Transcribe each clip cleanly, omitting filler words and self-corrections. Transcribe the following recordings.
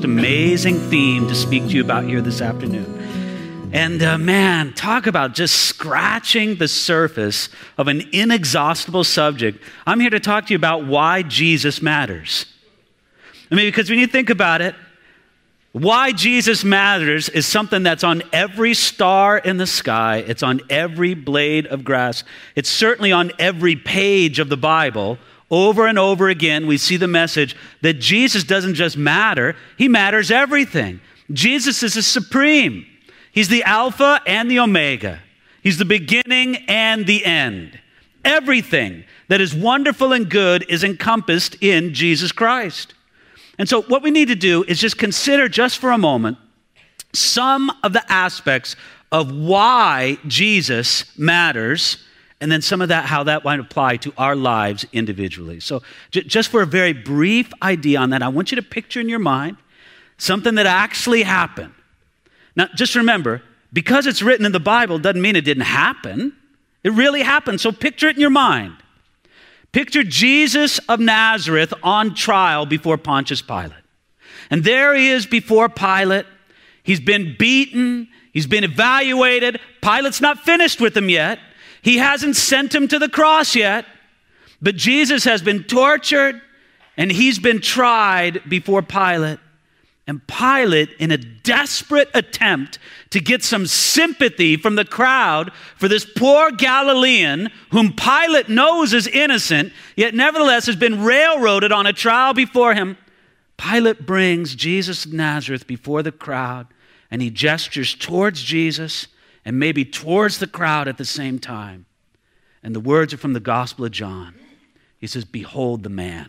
most amazing theme to speak to you about here this afternoon. And man, talk about just scratching the surface of an inexhaustible subject. I'm here to talk to you about why Jesus matters. I mean, because when you think about it, why Jesus matters is something that's on every star in the sky. It's on every blade of grass. It's certainly on every page of the Bible. Over and over again, we see the message that Jesus doesn't just matter, he matters everything. Jesus is the supreme. He's the Alpha and the Omega. He's the beginning and the end. Everything that is wonderful and good is encompassed in Jesus Christ. And so what we need to do is just consider just for a moment some of the aspects of why Jesus matters, and then some of that, how that might apply to our lives individually. So just for a very brief idea on that, I want you to picture in your mind something that actually happened. Now, just remember, because it's written in the Bible doesn't mean it didn't happen. It really happened. So picture it in your mind. Picture Jesus of Nazareth on trial before Pontius Pilate. And there he is before Pilate. He's been beaten. He's been evaluated. Pilate's not finished with him yet. He hasn't sent him to the cross yet. But Jesus has been tortured and he's been tried before Pilate. And Pilate, in a desperate attempt to get some sympathy from the crowd for this poor Galilean whom Pilate knows is innocent, yet nevertheless has been railroaded on a trial before him, Pilate brings Jesus of Nazareth before the crowd, and he gestures towards Jesus and maybe towards the crowd at the same time. And the words are from the Gospel of John. He says, "Behold the man."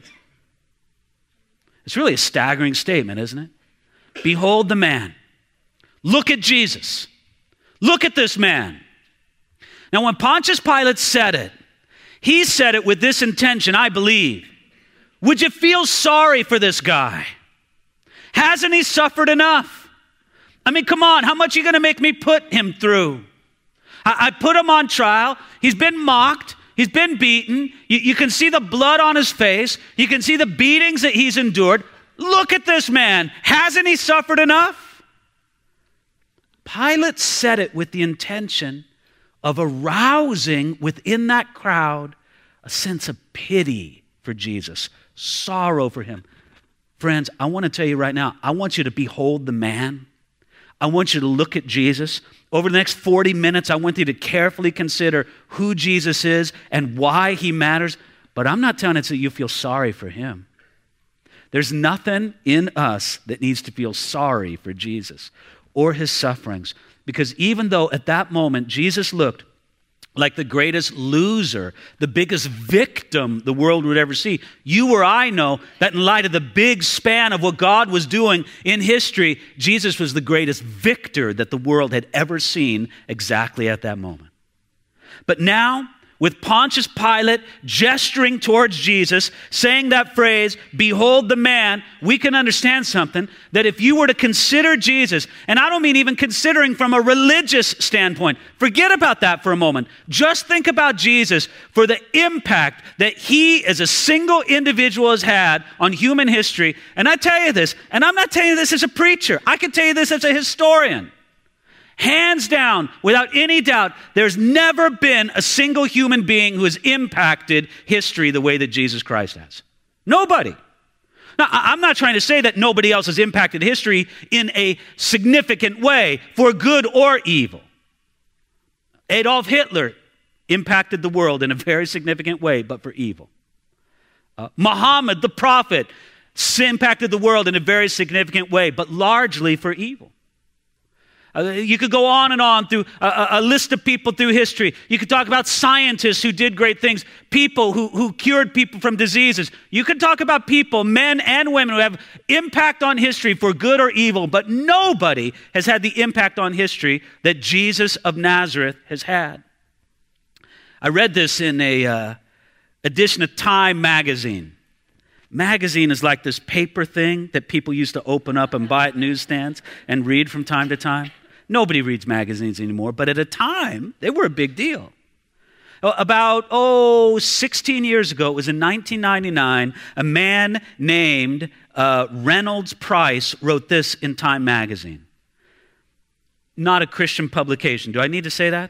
It's really a staggering statement, isn't it? Behold the man. Look at Jesus. Look at this man. Now, when Pontius Pilate said it, he said it with this intention, I believe. Would you feel sorry for this guy? Hasn't he suffered enough? I mean, come on, how much are you going to make me put him through? I put him on trial. He's been mocked. He's been beaten. You can see the blood on his face. You can see the beatings that he's endured. Look at this man. Hasn't he suffered enough? Pilate said it with the intention of arousing within that crowd a sense of pity for Jesus, sorrow for him. Friends, I want to tell you right now, I want you to behold the man. I want you to look at Jesus. Over the next 40 minutes, I want you to carefully consider who Jesus is and why he matters. But I'm not telling you that you feel sorry for him. There's nothing in us that needs to feel sorry for Jesus or his sufferings. Because even though at that moment Jesus looked like the greatest loser, the biggest victim the world would ever see, you or I know that in light of the big span of what God was doing in history, Jesus was the greatest victor that the world had ever seen exactly at that moment. But now, with Pontius Pilate gesturing towards Jesus, saying that phrase, "Behold the man," we can understand something, that if you were to consider Jesus, and I don't mean even considering from a religious standpoint, forget about that for a moment. Just think about Jesus for the impact that he as a single individual has had on human history. And I tell you this, and I'm not telling you this as a preacher, I can tell you this as a historian. Hands down, without any doubt, there's never been a single human being who has impacted history the way that Jesus Christ has. Nobody. Now, I'm not trying to say that nobody else has impacted history in a significant way, for good or evil. Adolf Hitler impacted the world in a very significant way, but for evil. Muhammad, the prophet, impacted the world in a very significant way, but largely for evil. You could go on and on through a list of people through history. You could talk about scientists who did great things, people who cured people from diseases. You could talk about people, men and women, who have impact on history for good or evil, but nobody has had the impact on history that Jesus of Nazareth has had. I read this in a edition of Time magazine. Magazine is like this paper thing that people used to open up and buy at newsstands and read from time to time. Nobody reads magazines anymore, but at a time, they were a big deal. About 16 years ago, it was in 1999, a man named Reynolds Price wrote this in Time magazine. Not a Christian publication. Do I need to say that?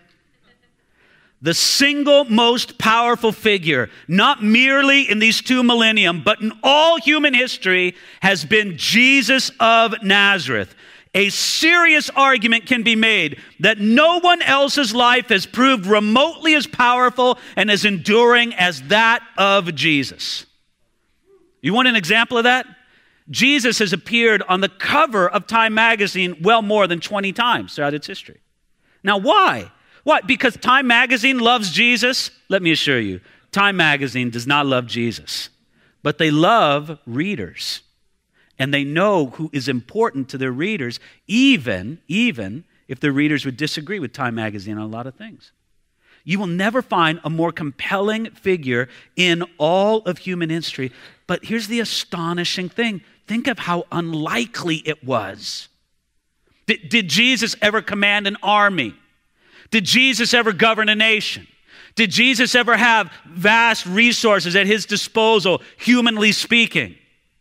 The single most powerful figure, not merely in these 2 millennia, but in all human history, has been Jesus of Nazareth. A serious argument can be made that no one else's life has proved remotely as powerful and as enduring as that of Jesus. You want an example of that? Jesus has appeared on the cover of Time magazine well more than 20 times throughout its history. Now, why? What? Because Time magazine loves Jesus? Let me assure you, Time magazine does not love Jesus, but they love readers. And they know who is important to their readers, even if the readers would disagree with Time magazine on a lot of things. You will never find a more compelling figure in all of human history. But here's the astonishing thing. Think of how unlikely it was. Did Jesus ever command an army? Did Jesus ever govern a nation? Did Jesus ever have vast resources at his disposal, humanly speaking?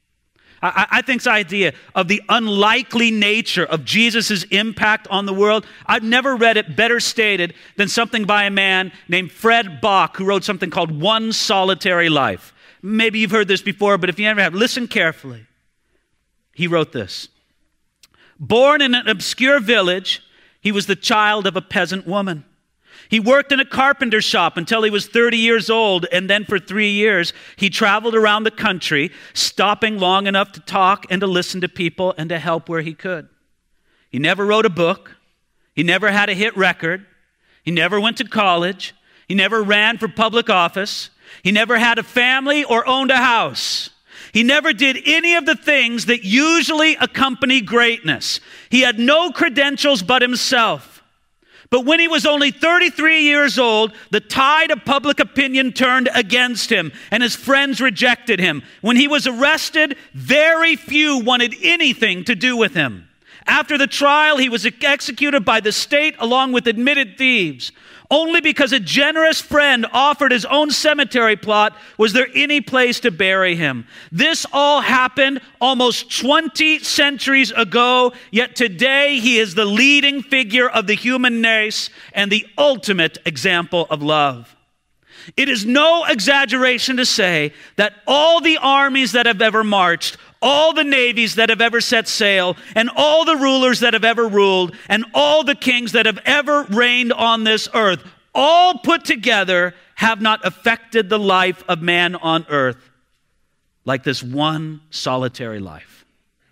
I think this idea of the unlikely nature of Jesus' impact on the world, I've never read it better stated than something by a man named Fred Bach, who wrote something called One Solitary Life. Maybe you've heard this before, but if you never have, listen carefully. He wrote this. Born in an obscure village, he was the child of a peasant woman. He worked in a carpenter shop until he was 30 years old, and then for 3 years, he traveled around the country, stopping long enough to talk and to listen to people and to help where he could. He never wrote a book. He never had a hit record. He never went to college. He never ran for public office. He never had a family or owned a house. He never did any of the things that usually accompany greatness. He had no credentials but himself. But when he was only 33 years old, the tide of public opinion turned against him, and his friends rejected him. When he was arrested, very few wanted anything to do with him. After the trial, he was executed by the state along with admitted thieves. Only because a generous friend offered his own cemetery plot was there any place to bury him. This all happened almost 20 centuries ago, yet today he is the leading figure of the human race and the ultimate example of love. It is no exaggeration to say that all the armies that have ever marched, all the navies that have ever set sail, and all the rulers that have ever ruled, and all the kings that have ever reigned on this earth, all put together have not affected the life of man on earth like this one solitary life.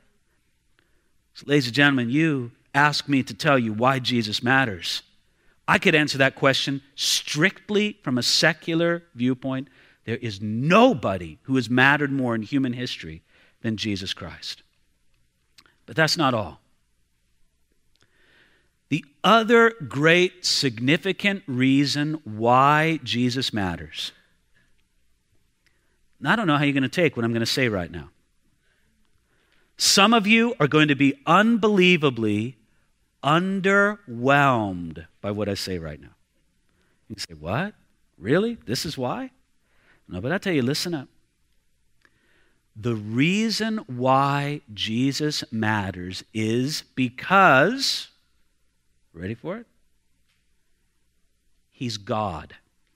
So, ladies and gentlemen, you ask me to tell you why Jesus matters. I could answer that question strictly from a secular viewpoint. There is nobody who has mattered more in human history than Jesus Christ. But that's not all. The other great significant reason why Jesus matters. And I don't know how you're going to take what I'm going to say right now. Some of you are going to be unbelievably underwhelmed by what I say right now. You say, what? Really? This is why? No, but I tell you, listen up. The reason why Jesus matters is because, ready for it? He's God.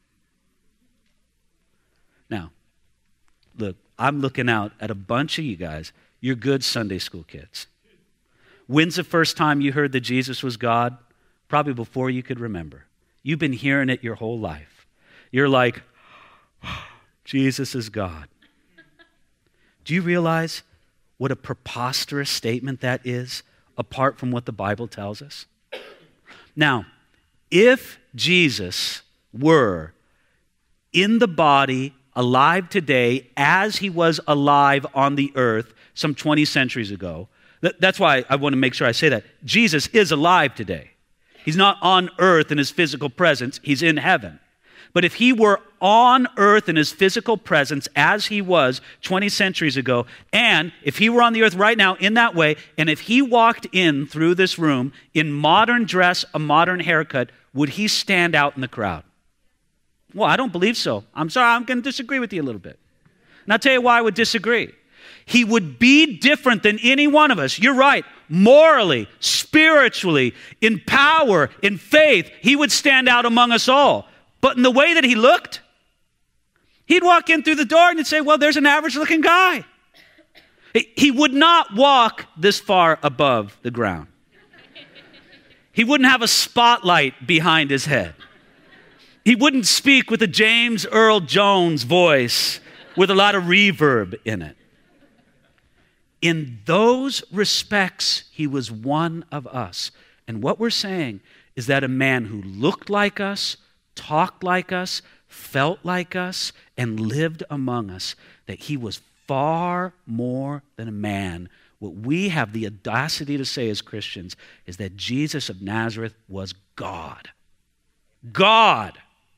Now, look, I'm looking out at a bunch of you guys. You're good Sunday school kids. When's the first time you heard that Jesus was God? Probably before you could remember. You've been hearing it your whole life. You're like, oh, Jesus is God. Do you realize what a preposterous statement that is, apart from what the Bible tells us? Now, if Jesus were in the body, alive today, as he was alive on the earth some 20 centuries ago, that's why I want to make sure I say that. Jesus is alive today. He's not on earth in his physical presence. He's in heaven. But if he were on earth in his physical presence as he was 20 centuries ago, and if he were on the earth right now in that way, and if he walked in through this room in modern dress, a modern haircut, would he stand out in the crowd? Well, I don't believe so. I'm sorry, I'm going to disagree with you a little bit. And I'll tell you why I would disagree. he would be different than any one of us. You're right. Morally, spiritually, in power, in faith, he would stand out among us all. But in the way that he looked, he'd walk in through the door and he'd say, well, there's an average-looking guy. He would not walk this far above the ground. He wouldn't have a spotlight behind his head. He wouldn't speak with a James Earl Jones voice with a lot of reverb in it. In those respects, he was one of us. And what we're saying is that a man who looked like us, talked like us, felt like us, and lived among us, that he was far more than a man. What we have the audacity to say as Christians is that Jesus of Nazareth was God. God.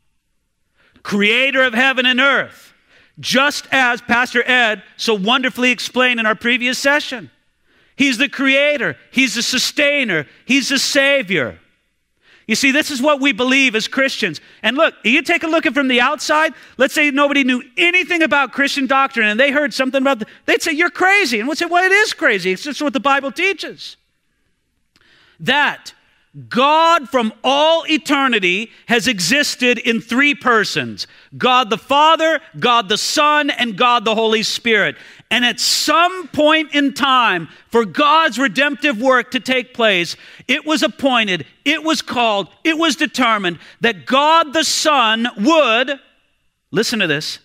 Creator of heaven and earth. Just as Pastor Ed so wonderfully explained in our previous session. He's the creator. He's the sustainer. He's the savior. You see, this is what we believe as Christians. And look, you take a look at from the outside, let's say nobody knew anything about Christian doctrine and they heard something about they'd say, you're crazy. And we'd say, well, it is crazy. It's just what the Bible teaches. That God from all eternity has existed in three persons. God the Father, God the Son, and God the Holy Spirit. And at some point in time, for God's redemptive work to take place, it was appointed, it was called, it was determined that God the Son would, listen to this,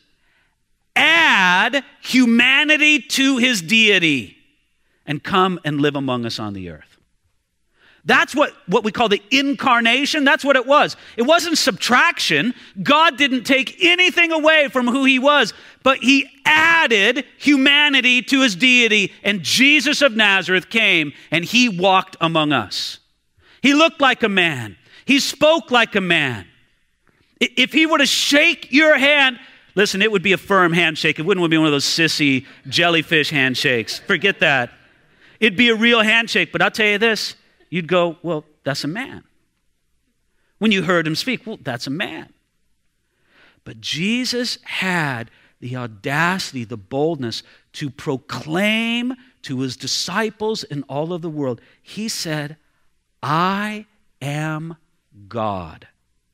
add humanity to his deity and come and live among us on the earth. That's what we call the incarnation. That's what it was. It wasn't subtraction. God didn't take anything away from who he was, but he added humanity to his deity, and Jesus of Nazareth came and he walked among us. He looked like a man. He spoke like a man. If he were to shake your hand, listen, it would be a firm handshake. It wouldn't be one of those sissy jellyfish handshakes. Forget that. It'd be a real handshake, but I'll tell you this. You'd go, well, that's a man. When you heard him speak, well, that's a man. But Jesus had the audacity, the boldness to proclaim to his disciples in all of the world. He said, I am God.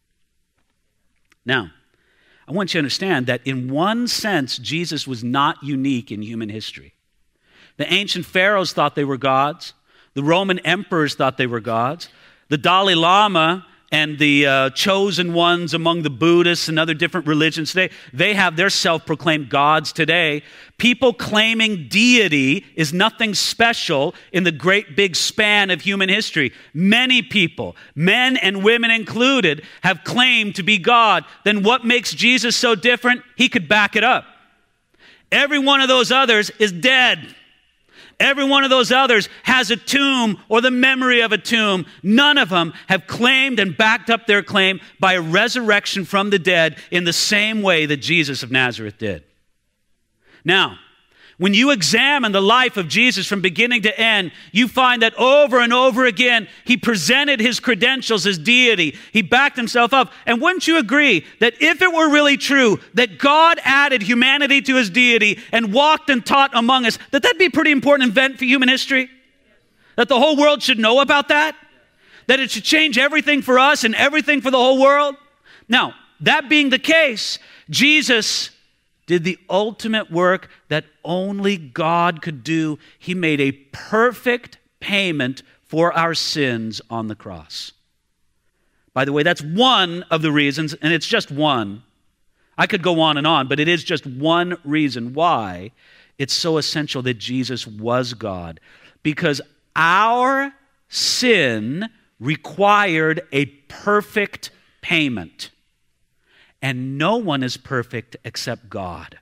Now, I want you to understand that in one sense, Jesus was not unique in human history. The ancient pharaohs thought they were gods. The Roman emperors thought they were gods. The Dalai Lama and the chosen ones among the Buddhists and other different religions today, they have their self-proclaimed gods today. People claiming deity is nothing special in the great big span of human history. Many people, men and women included, have claimed to be God. Then what makes Jesus so different? He could back it up. Every one of those others is dead. Every one of those others has a tomb or the memory of a tomb. None of them have claimed and backed up their claim by a resurrection from the dead in the same way that Jesus of Nazareth did. Now, when you examine the life of Jesus from beginning to end, you find that over and over again, he presented his credentials as deity. He backed himself up. And wouldn't you agree that if it were really true that God added humanity to his deity and walked and taught among us, that'd be a pretty important event for human history? That the whole world should know about that? That it should change everything for us and everything for the whole world? Now, that being the case, Jesus did the ultimate work that only God could do. He made a perfect payment for our sins on the cross. By the way, that's one of the reasons, and it's just one. I could go on and on, but it is just one reason why it's so essential that Jesus was God. Because our sin required a perfect payment. And no one is perfect except God.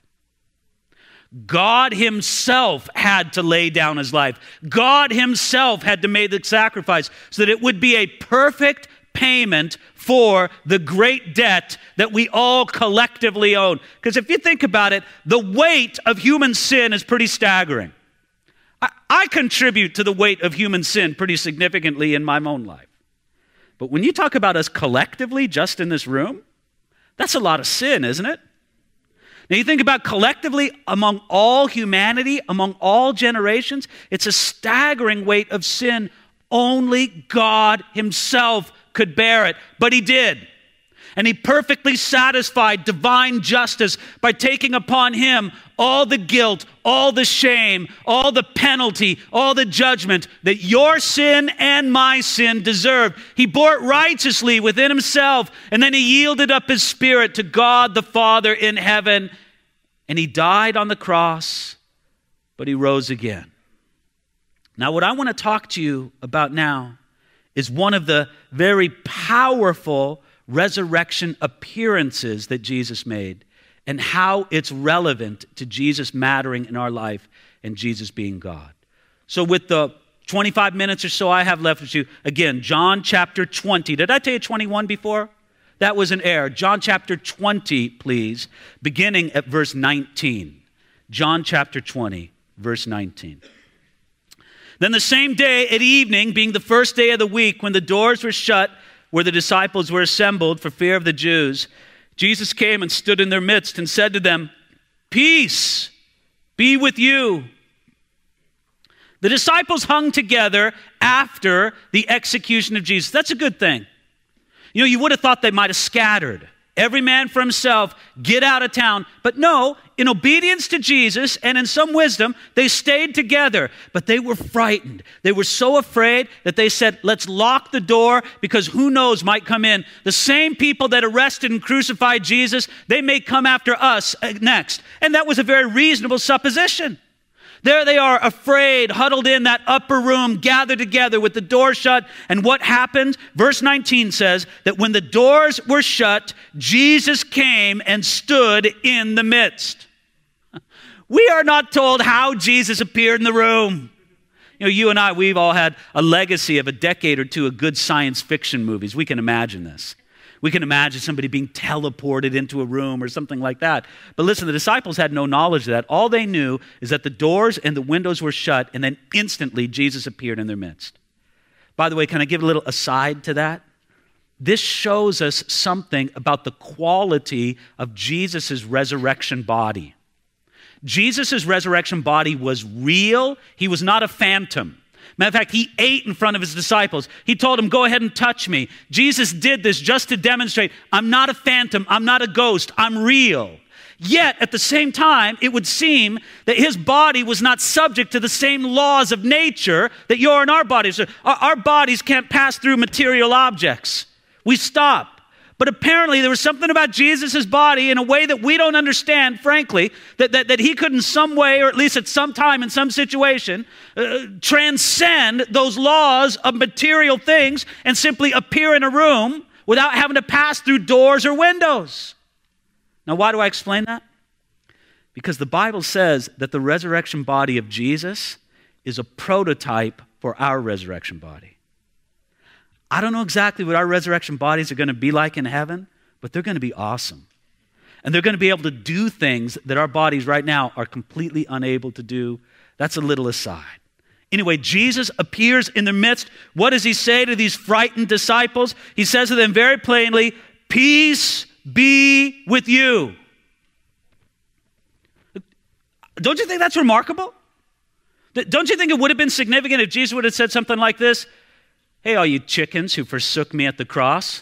God himself had to lay down his life. God himself had to make the sacrifice so that it would be a perfect payment for the great debt that we all collectively own. Because if you think about it, the weight of human sin is pretty staggering. I contribute to the weight of human sin pretty significantly in my own life. But when you talk about us collectively just in this room, that's a lot of sin, isn't it? Now you think about collectively among all humanity, among all generations, it's a staggering weight of sin. Only God himself could bear it, but he did. And he perfectly satisfied divine justice by taking upon him all the guilt, all the shame, all the penalty, all the judgment that your sin and my sin deserved. He bore it righteously within himself, and then he yielded up his spirit to God the Father in heaven, and he died on the cross, but he rose again. Now, what I want to talk to you about now is one of the very powerful resurrection appearances that Jesus made and how it's relevant to Jesus mattering in our life and Jesus being God. So with the 25 minutes or so I have left with you, again, John chapter 20. Did I tell you 21 before? That was an error. John chapter 20, please, beginning at verse 19. John chapter 20, verse 19. Then the same day at evening, being the first day of the week, when the doors were shut, where the disciples were assembled for fear of the Jews, Jesus came and stood in their midst and said to them, "Peace be with you." The disciples hung together after the execution of Jesus. That's a good thing. You know, you would have thought they might have scattered. Every man for himself, get out of town. But no, in obedience to Jesus and in some wisdom, they stayed together. But they were frightened. They were so afraid that they said, let's lock the door because who knows might come in. The same people that arrested and crucified Jesus, they may come after us next. And that was a very reasonable supposition. There they are, afraid, huddled in that upper room, gathered together with the door shut. And what happened? Verse 19 says that when the doors were shut, Jesus came and stood in the midst. We are not told how Jesus appeared in the room. You know, you and I, we've all had a legacy of a decade or two of good science fiction movies. We can imagine this. We can imagine somebody being teleported into a room or something like that. But listen, the disciples had no knowledge of that. All they knew is that the doors and the windows were shut, and then instantly Jesus appeared in their midst. By the way, can I give a little aside to that? This shows us something about the quality of Jesus' resurrection body. Jesus' resurrection body was real. He was not a phantom. Matter of fact, he ate in front of his disciples. He told them, go ahead and touch me. Jesus did this just to demonstrate, I'm not a phantom, I'm not a ghost, I'm real. Yet, at the same time, it would seem that his body was not subject to the same laws of nature that your and our bodies are. Our bodies can't pass through material objects. We stop. But apparently there was something about Jesus' body in a way that we don't understand, frankly, that he could in some way, or at least at some time in some situation, transcend those laws of material things and simply appear in a room without having to pass through doors or windows. Now, why do I explain that? Because the Bible says that the resurrection body of Jesus is a prototype for our resurrection body. I don't know exactly what our resurrection bodies are going to be like in heaven, but they're going to be awesome. And they're going to be able to do things that our bodies right now are completely unable to do. That's a little aside. Anyway, Jesus appears in their midst. What does he say to these frightened disciples? He says to them very plainly, "Peace be with you." Don't you think that's remarkable? Don't you think it would have been significant if Jesus would have said something like this? "Hey, all you chickens who forsook me at the cross.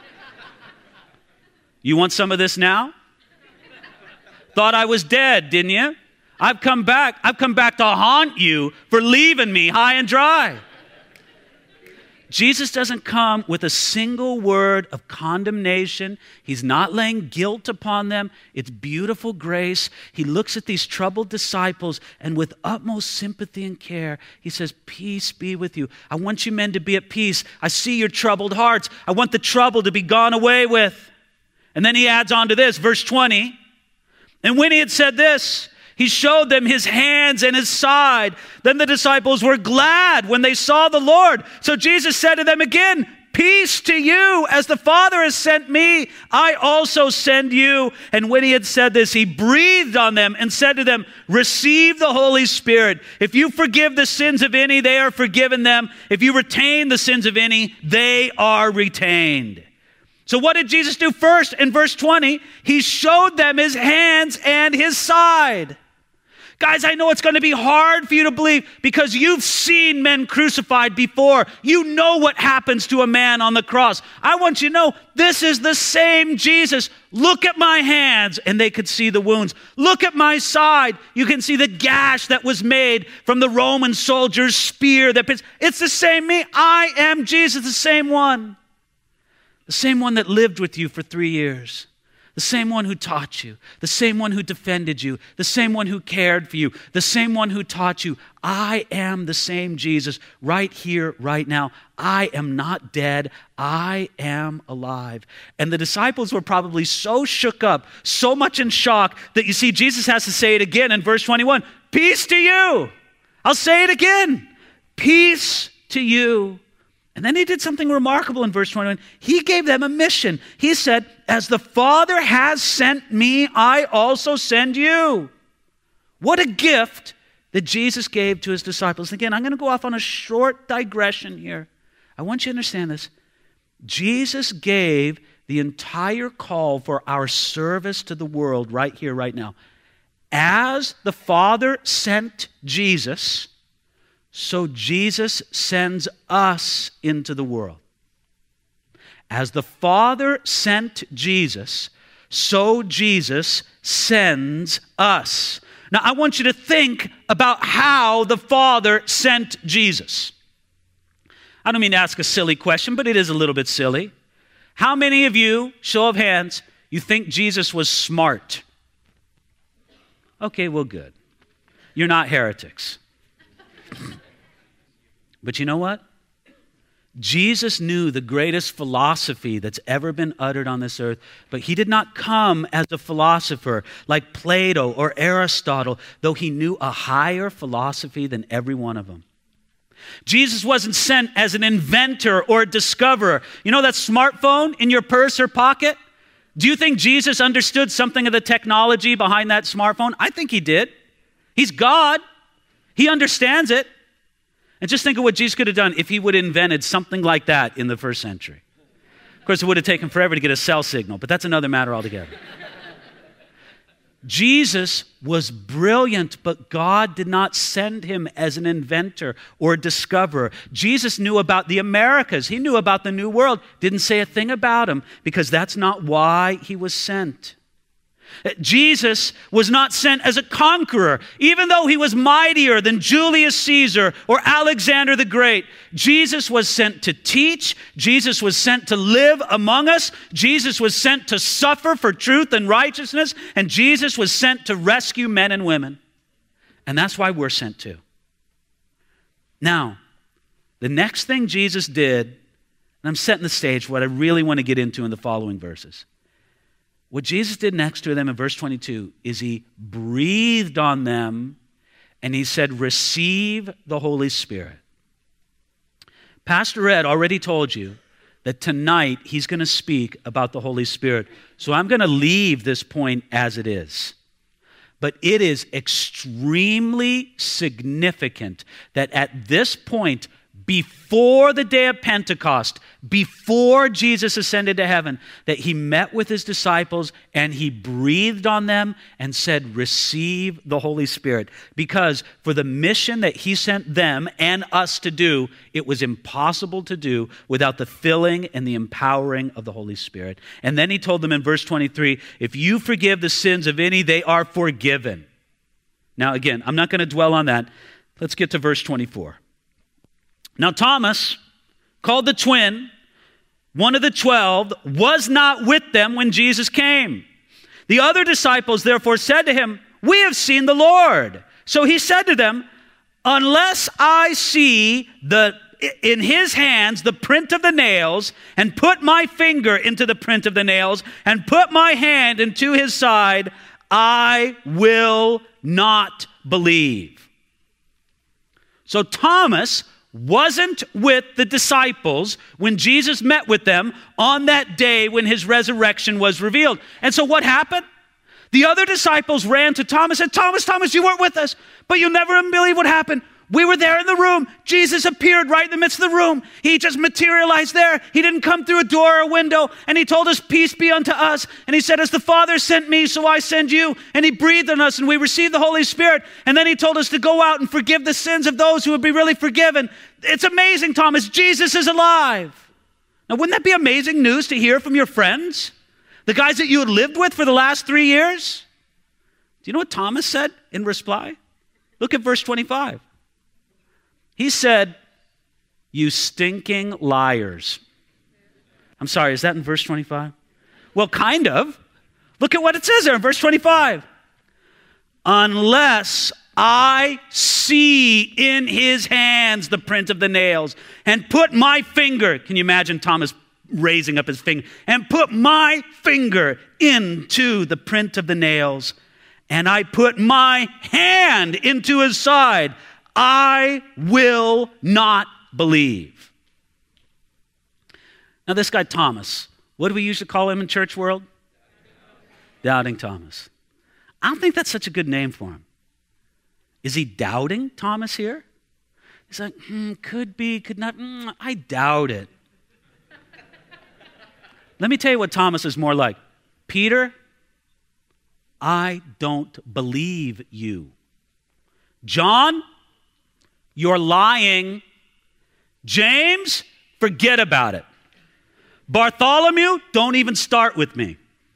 You want some of this now? Thought I was dead, didn't you? I've come back. I've come back to haunt you for leaving me high and dry." Jesus doesn't come with a single word of condemnation. He's not laying guilt upon them. It's beautiful grace. He looks at these troubled disciples and with utmost sympathy and care, he says, "Peace be with you. I want you men to be at peace. I see your troubled hearts. I want the trouble to be gone away with." And then he adds on to this, verse 20. "And when he had said this, he showed them his hands and his side. Then the disciples were glad when they saw the Lord. So Jesus said to them again, 'Peace to you, as the Father has sent me, I also send you.' And when he had said this, he breathed on them and said to them, 'Receive the Holy Spirit. If you forgive the sins of any, they are forgiven them. If you retain the sins of any, they are retained.'" So what did Jesus do first in verse 20? He showed them his hands and his side. Guys, I know it's going to be hard for you to believe because you've seen men crucified before. You know what happens to a man on the cross. I want you to know this is the same Jesus. Look at my hands, and they could see the wounds. Look at my side. You can see the gash that was made from the Roman soldier's spear. It's the same me. I am Jesus, the same one. The same one that lived with you for 3 years. The same one who taught you, the same one who defended you, the same one who cared for you, the same one who taught you. I am the same Jesus right here, right now. I am not dead. I am alive. And the disciples were probably so shook up, so much in shock that you see Jesus has to say it again in verse 21. Peace to you. I'll say it again. Peace to you. And then he did something remarkable in verse 21. He gave them a mission. He said, as the Father has sent me, I also send you. What a gift that Jesus gave to his disciples. Again, I'm going to go off on a short digression here. I want you to understand this. Jesus gave the entire call for our service to the world right here, right now. As the Father sent Jesus, so Jesus sends us into the world. As the Father sent Jesus, so Jesus sends us. Now, I want you to think about how the Father sent Jesus. I don't mean to ask a silly question, but it is a little bit silly. How many of you, show of hands, you think Jesus was smart? Okay, well, good. You're not heretics. But you know what? Jesus knew the greatest philosophy that's ever been uttered on this earth, but he did not come as a philosopher like Plato or Aristotle, though he knew a higher philosophy than every one of them. Jesus wasn't sent as an inventor or a discoverer. You know that smartphone in your purse or pocket? Do you think Jesus understood something of the technology behind that smartphone? I think he did. He's God. He understands it. And just think of what Jesus could have done if he would have invented something like that in the first century. Of course, it would have taken forever to get a cell signal, but that's another matter altogether. Jesus was brilliant, but God did not send him as an inventor or a discoverer. Jesus knew about the Americas. He knew about the New World. Didn't say a thing about him because that's not why he was sent. Jesus was not sent as a conqueror, even though he was mightier than Julius Caesar or Alexander the Great. Jesus was sent to teach. Jesus was sent to live among us. Jesus was sent to suffer for truth and righteousness. And Jesus was sent to rescue men and women. And that's why we're sent too. Now, the next thing Jesus did, and I'm setting the stage for what I really want to get into in the following verses. What Jesus did next to them in verse 22 is he breathed on them and he said, receive the Holy Spirit. Pastor Ed already told you that tonight he's going to speak about the Holy Spirit. So I'm going to leave this point as it is. But it is extremely significant that at this point, before the day of Pentecost, before Jesus ascended to heaven, that he met with his disciples and he breathed on them and said, receive the Holy Spirit. Because for the mission that he sent them and us to do, it was impossible to do without the filling and the empowering of the Holy Spirit. And then he told them in verse 23, if you forgive the sins of any, they are forgiven. Now again, I'm not going to dwell on that. Let's get to verse 24. Now Thomas, called the twin, one of the 12, was not with them when Jesus came. The other disciples therefore said to him, we have seen the Lord. So he said to them, unless I see in his hands the print of the nails, and put my finger into the print of the nails, and put my hand into his side, I will not believe. So Thomas wasn't with the disciples when Jesus met with them on that day when his resurrection was revealed. And so what happened? The other disciples ran to Thomas and said, Thomas, you weren't with us, but you'll never believe what happened. We were there in the room. Jesus appeared right in the midst of the room. He just materialized there. He didn't come through a door or a window. And he told us, peace be unto us. And he said, as the Father sent me, so I send you. And he breathed on us and we received the Holy Spirit. And then he told us to go out and forgive the sins of those who would be really forgiven. It's amazing, Thomas. Jesus is alive. Now, wouldn't that be amazing news to hear from your friends? The guys that you had lived with for the last 3 years? Do you know what Thomas said in reply? Look at verse 25. He said, you stinking liars. I'm sorry, is that in verse 25? Well, kind of. Look at what it says there in verse 25. Unless I see in his hands the print of the nails and put my finger, can you imagine Thomas raising up his finger, and put my finger into the print of the nails, and I put my hand into his side, I will not believe. Now this guy Thomas, what do we usually call him in church world? Doubting Thomas. I don't think that's such a good name for him. Is he doubting Thomas here? He's like, could be, could not, I doubt it. Let me tell you what Thomas is more like. Peter, I don't believe you. John, you're lying. James, forget about it. Bartholomew, don't even start with me.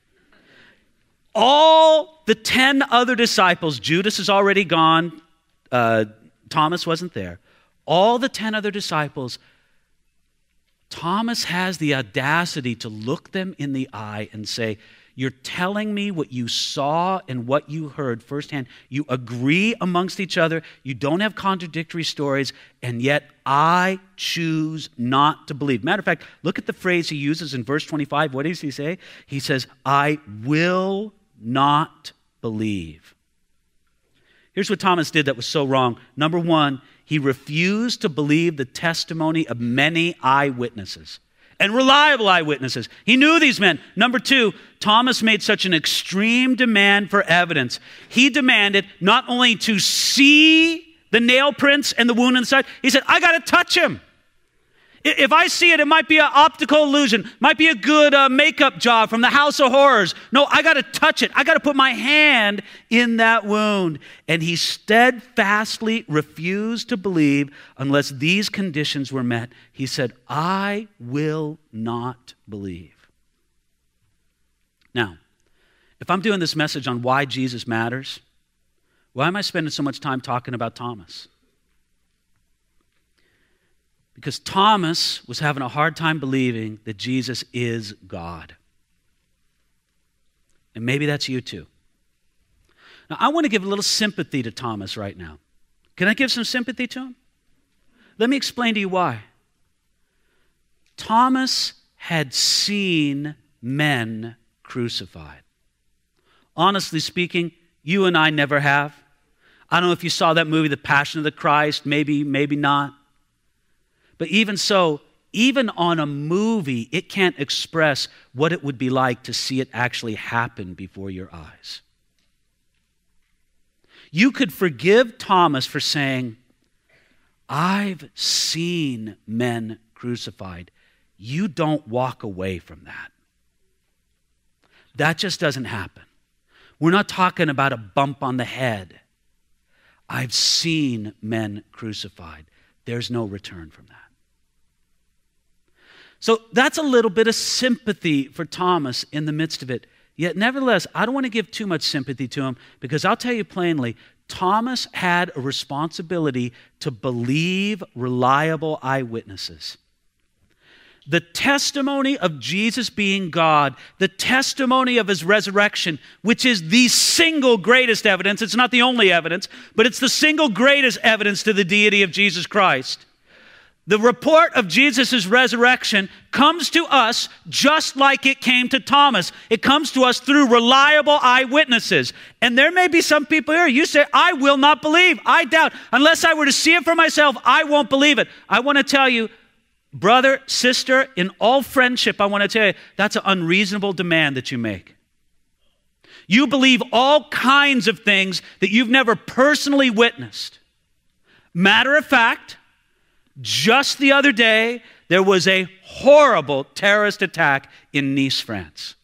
All the 10 other disciples, Judas is already gone, Thomas wasn't there. All the 10 other disciples, Thomas has the audacity to look them in the eye and say, you're telling me what you saw and what you heard firsthand. You agree amongst each other. You don't have contradictory stories, and yet I choose not to believe. Matter of fact, look at the phrase he uses in verse 25. What does he say? He says, I will not believe. Here's what Thomas did that was so wrong. Number one, he refused to believe the testimony of many eyewitnesses. And reliable eyewitnesses. He knew these men. Number two, Thomas made such an extreme demand for evidence. He demanded not only to see the nail prints and the wound in the side, he said, I got to touch him. If I see it, it might be an optical illusion, might be a good makeup job from the House of Horrors. No, I got to touch it. I got to put my hand in that wound. And he steadfastly refused to believe unless these conditions were met. He said, I will not believe. Now, if I'm doing this message on why Jesus matters, why am I spending so much time talking about Thomas? Because Thomas was having a hard time believing that Jesus is God. And maybe that's you too. Now, I want to give a little sympathy to Thomas right now. Can I give some sympathy to him? Let me explain to you why. Thomas had seen men crucified. Honestly speaking, you and I never have. I don't know if you saw that movie, The Passion of the Christ, maybe not. But even so, even on a movie, it can't express what it would be like to see it actually happen before your eyes. You could forgive Thomas for saying, I've seen men crucified. You don't walk away from that. That just doesn't happen. We're not talking about a bump on the head. I've seen men crucified. There's no return from that. So that's a little bit of sympathy for Thomas in the midst of it. Yet nevertheless, I don't want to give too much sympathy to him because I'll tell you plainly, Thomas had a responsibility to believe reliable eyewitnesses. The testimony of Jesus being God, the testimony of his resurrection, which is the single greatest evidence, it's not the only evidence, but it's the single greatest evidence to the deity of Jesus Christ. The report of Jesus' resurrection comes to us just like it came to Thomas. It comes to us through reliable eyewitnesses. And there may be some people here, you say, I will not believe, I doubt. Unless I were to see it for myself, I won't believe it. I want to tell you, brother, sister, in all friendship, I want to tell you, that's an unreasonable demand that you make. You believe all kinds of things that you've never personally witnessed. Matter of fact, just the other day, there was a horrible terrorist attack in Nice, France.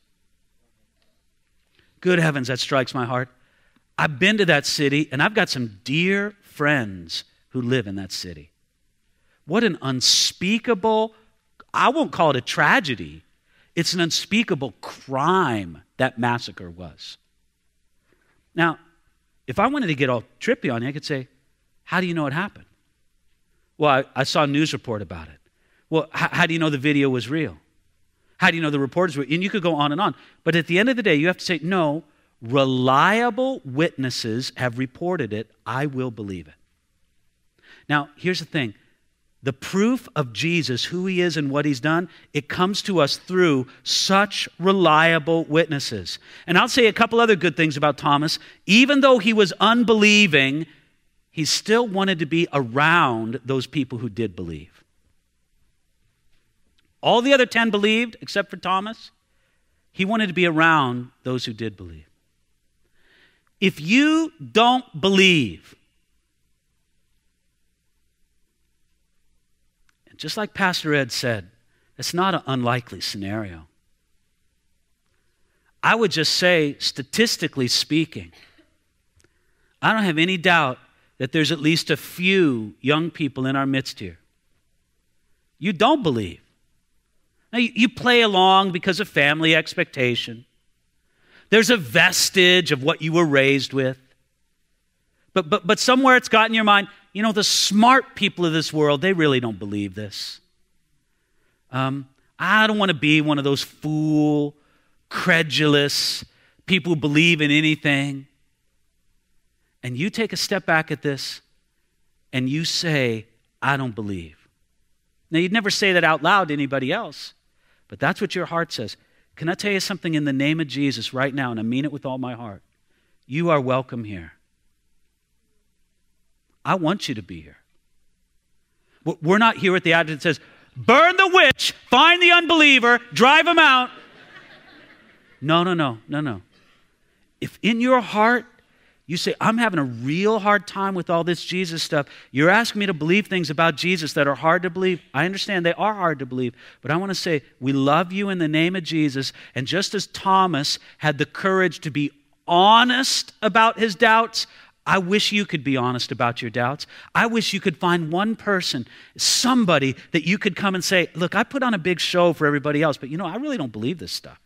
Good heavens, that strikes my heart. I've been to that city, and I've got some dear friends who live in that city. What an unspeakable, I won't call it a tragedy. It's an unspeakable crime that massacre was. Now, if I wanted to get all trippy on you, I could say, how do you know it happened? Well, I saw a news report about it. Well, how do you know the video was real? How do you know the reporters were? And you could go on and on. But at the end of the day, you have to say, no, reliable witnesses have reported it. I will believe it. Now, here's the thing. The proof of Jesus, who he is and what he's done, it comes to us through such reliable witnesses. And I'll say a couple other good things about Thomas. Even though he was unbelieving, he still wanted to be around those people who did believe. All the other 10 believed, except for Thomas. He wanted to be around those who did believe. If you don't believe, just like Pastor Ed said, it's not an unlikely scenario. I would just say, statistically speaking, I don't have any doubt that there's at least a few young people in our midst here. You don't believe. Now, you play along because of family expectation. There's a vestige of what you were raised with. But somewhere it's got in your mind, you know, the smart people of this world, they really don't believe this. I don't want to be one of those fool, credulous people who believe in anything. And you take a step back at this and you say, I don't believe. Now, you'd never say that out loud to anybody else, but that's what your heart says. Can I tell you something in the name of Jesus right now, and I mean it with all my heart? You are welcome here. I want you to be here. We're not here at the attitude that says, burn the witch, find the unbeliever, drive him out. No. If in your heart you say, I'm having a real hard time with all this Jesus stuff, you're asking me to believe things about Jesus that are hard to believe. I understand they are hard to believe, but I want to say, we love you in the name of Jesus, and just as Thomas had the courage to be honest about his doubts, I wish you could be honest about your doubts. I wish you could find one person, somebody that you could come and say, look, I put on a big show for everybody else, but you know, I really don't believe this stuff.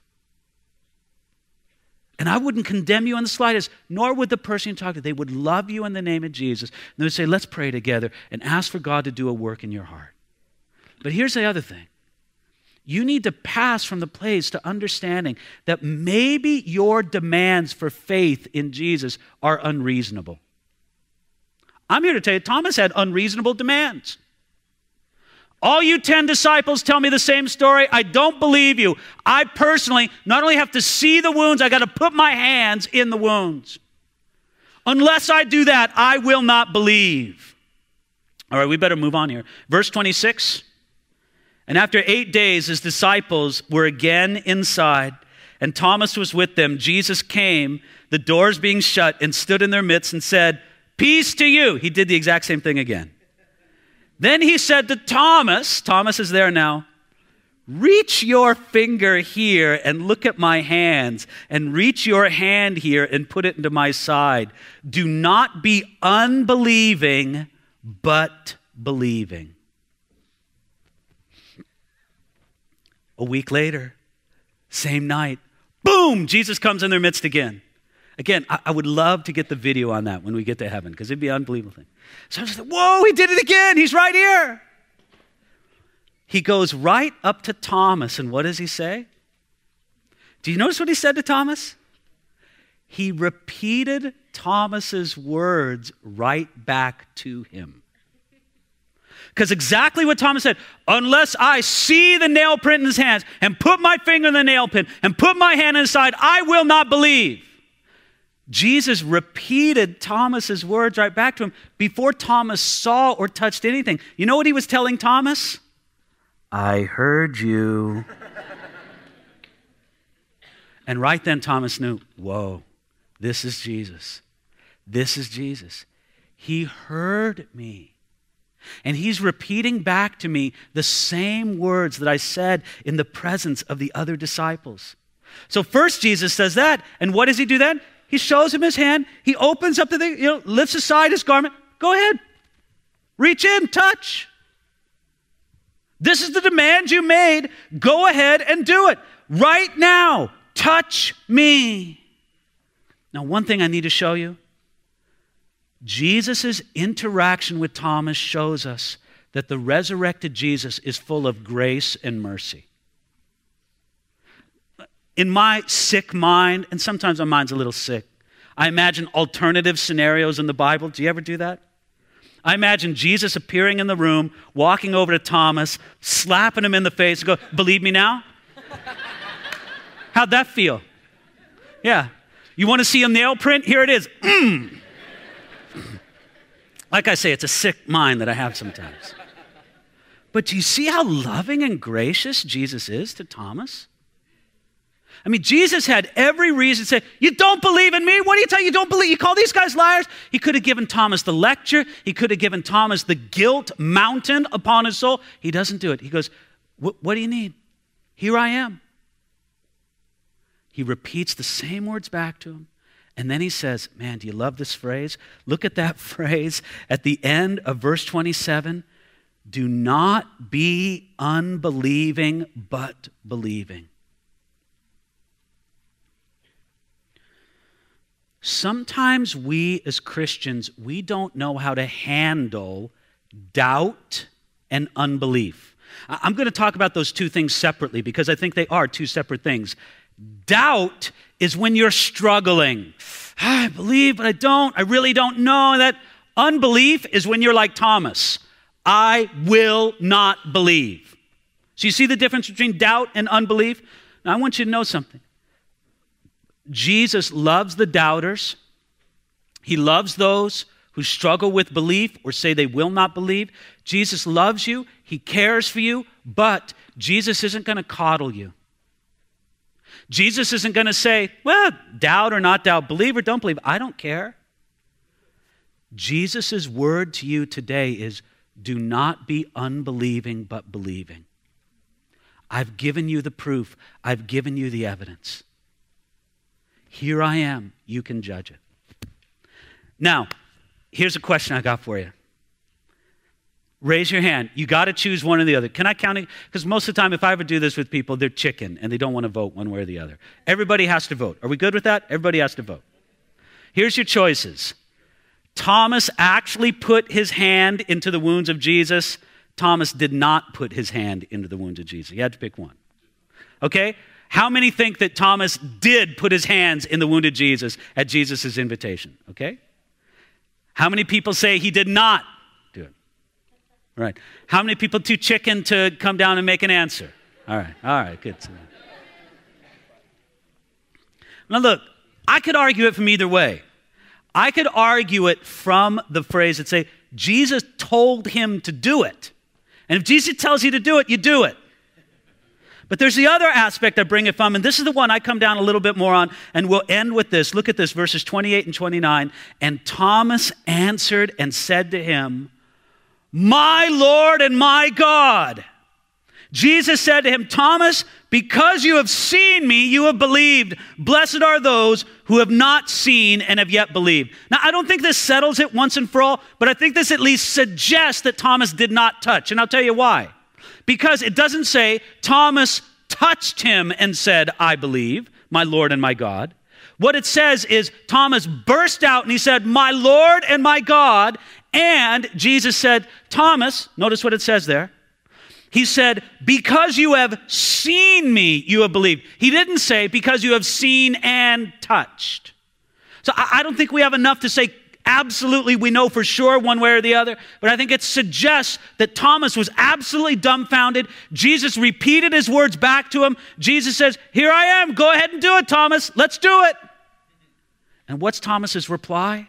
And I wouldn't condemn you in the slightest, nor would the person you talk to. They would love you in the name of Jesus. And they would say, let's pray together and ask for God to do a work in your heart. But here's the other thing. You need to pass from the place to understanding that maybe your demands for faith in Jesus are unreasonable. I'm here to tell you, Thomas had unreasonable demands. All you 10 disciples tell me the same story. I don't believe you. I personally not only have to see the wounds, I got to put my hands in the wounds. Unless I do that, I will not believe. All right, we better move on here. Verse 26. And after 8 days, his disciples were again inside, and Thomas was with them. Jesus came, the doors being shut, and stood in their midst and said, peace to you. He did the exact same thing again. Then he said to Thomas is there now, reach your finger here and look at my hands, and reach your hand here and put it into my side. Do not be unbelieving, but believing. A week later, same night, boom, Jesus comes in their midst again. Again, I would love to get the video on that when we get to heaven, because it'd be an unbelievable thing. So I was like, whoa, he did it again. He's right here. He goes right up to Thomas, and what does he say? Do you notice what he said to Thomas? He repeated Thomas's words right back to him. Because exactly what Thomas said, unless I see the nail print in his hands and put my finger in the nail pin and put my hand in his side, I will not believe. Jesus repeated Thomas's words right back to him before Thomas saw or touched anything. You know what he was telling Thomas? I heard you. And right then Thomas knew, whoa, this is Jesus. This is Jesus. He heard me. And he's repeating back to me the same words that I said in the presence of the other disciples. So first Jesus says that, and what does he do then? He shows him his hand. He opens up the thing, lifts aside his garment. Go ahead. Reach in, touch. This is the demand you made. Go ahead and do it. Right now, touch me. Now, one thing I need to show you. Jesus' interaction with Thomas shows us that the resurrected Jesus is full of grace and mercy. In my sick mind, and sometimes my mind's a little sick, I imagine alternative scenarios in the Bible. Do you ever do that? I imagine Jesus appearing in the room, walking over to Thomas, slapping him in the face and go, "Believe me now?" How'd that feel? Yeah. You want to see a nail print? Here it is. Like I say, it's a sick mind that I have sometimes. But do you see how loving and gracious Jesus is to Thomas? I mean, Jesus had every reason to say, "You don't believe in me? What do you tell you don't believe? You call these guys liars?" He could have given Thomas the lecture. He could have given Thomas the guilt mountain upon his soul. He doesn't do it. He goes, "What do you need? Here I am." He repeats the same words back to him. And then he says, man, do you love this phrase? Look at that phrase at the end of verse 27. Do not be unbelieving, but believing. Sometimes we as Christians, we don't know how to handle doubt and unbelief. I'm going to talk about those two things separately because I think they are two separate things. Doubt is when you're struggling. I believe, but I don't. I really don't know. That unbelief is when you're like Thomas. I will not believe. So you see the difference between doubt and unbelief? Now I want you to know something. Jesus loves the doubters. He loves those who struggle with belief or say they will not believe. Jesus loves you. He cares for you, but Jesus isn't going to coddle you. Jesus isn't going to say, well, doubt or not doubt, believe or don't believe. I don't care. Jesus' word to you today is, do not be unbelieving, but believing. I've given you the proof. I've given you the evidence. Here I am. You can judge it. Now, here's a question I got for you. Raise your hand. You got to choose one or the other. Can I count it? Because most of the time, if I ever do this with people, they're chicken and they don't want to vote one way or the other. Everybody has to vote. Are we good with that? Everybody has to vote. Here's your choices. Thomas actually put his hand into the wounds of Jesus. Thomas did not put his hand into the wounds of Jesus. You had to pick one. Okay? How many think that Thomas did put his hands in the wounded Jesus at Jesus' invitation? Okay? How many people say he did not do it? Right. How many people too chicken to come down and make an answer? All right, good. Now look, I could argue it from either way. I could argue it from the phrase that say, Jesus told him to do it. And if Jesus tells you to do it, you do it. But there's the other aspect I bring it from, and this is the one I come down a little bit more on, and we'll end with this. Look at this, verses 28 and 29. And Thomas answered and said to him, my Lord and my God. Jesus said to him, Thomas, because you have seen me, you have believed. Blessed are those who have not seen and have yet believed. Now, I don't think this settles it once and for all, but I think this at least suggests that Thomas did not touch. And I'll tell you why. Because it doesn't say Thomas touched him and said, I believe, my Lord and my God. What it says is Thomas burst out and he said, my Lord and my God. And Jesus said, Thomas, notice what it says there. He said, because you have seen me, you have believed. He didn't say, because you have seen and touched. So I don't think we have enough to say, absolutely, we know for sure one way or the other. But I think it suggests that Thomas was absolutely dumbfounded. Jesus repeated his words back to him. Jesus says, here I am. Go ahead and do it, Thomas. Let's do it. And what's Thomas's reply?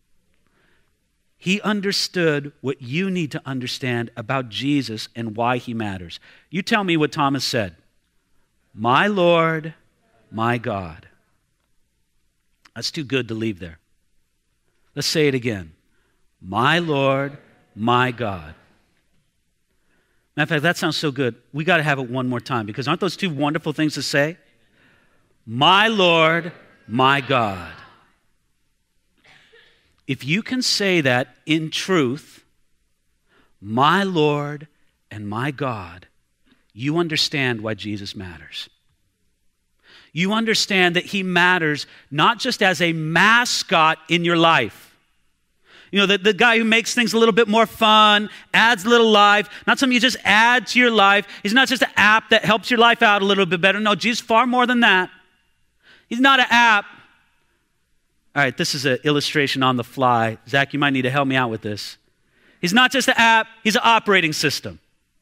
He understood what you need to understand about Jesus and why he matters. You tell me what Thomas said. My Lord, my God. That's too good to leave there. Let's say it again. My Lord, my God. Matter of fact, that sounds so good. We got to have it one more time, because aren't those two wonderful things to say? My Lord, my God. If you can say that in truth, my Lord and my God, you understand why Jesus matters. You understand that he matters not just as a mascot in your life. You know, the guy who makes things a little bit more fun, adds a little life, not something you just add to your life. He's not just an app that helps your life out a little bit better. No, Jesus is far more than that. He's not an app. All right, this is an illustration on the fly. Zach, you might need to help me out with this. He's not just an app, he's an operating system.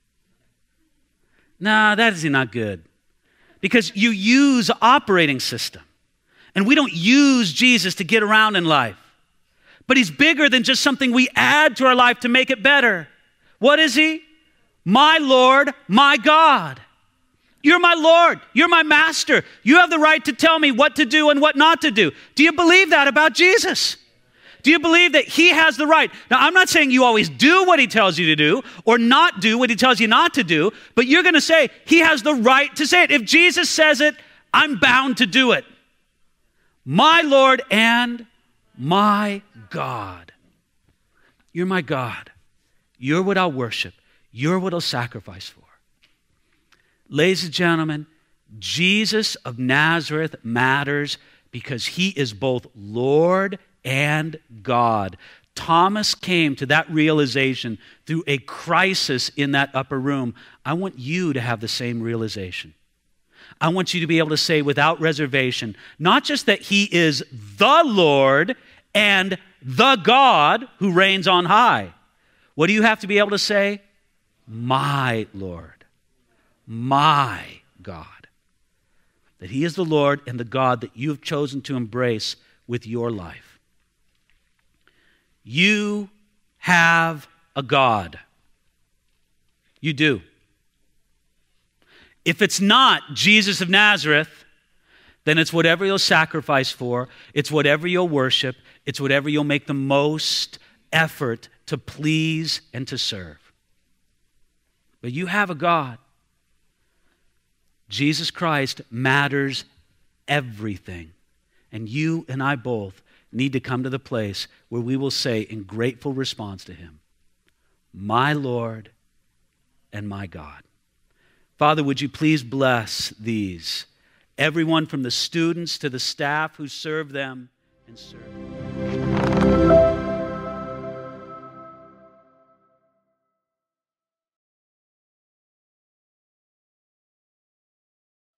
Nah, that is not good. Because you use an operating system. And we don't use Jesus to get around in life. But he's bigger than just something we add to our life to make it better. What is he? My Lord, my God. You're my Lord. You're my master. You have the right to tell me what to do and what not to do. Do you believe that about Jesus? Do you believe that he has the right? Now, I'm not saying you always do what he tells you to do or not do what he tells you not to do, but you're going to say he has the right to say it. If Jesus says it, I'm bound to do it. My Lord and my God. You're my God. You're what I'll worship. You're what I'll sacrifice for. Ladies and gentlemen, Jesus of Nazareth matters because he is both Lord and God. Thomas came to that realization through a crisis in that upper room. I want you to have the same realization. I want you to be able to say without reservation, not just that he is the Lord and the God who reigns on high. What do you have to be able to say? My Lord, my God. That he is the Lord and the God that you have chosen to embrace with your life. You have a God. You do. If it's not Jesus of Nazareth, then it's whatever you'll sacrifice for, it's whatever you'll worship, it's whatever you'll make the most effort to please and to serve. But you have a God. Jesus Christ matters everything. And you and I both need to come to the place where we will say in grateful response to him, my Lord and my God. Father, would you please bless these, everyone from the students to the staff who serve them and serve them.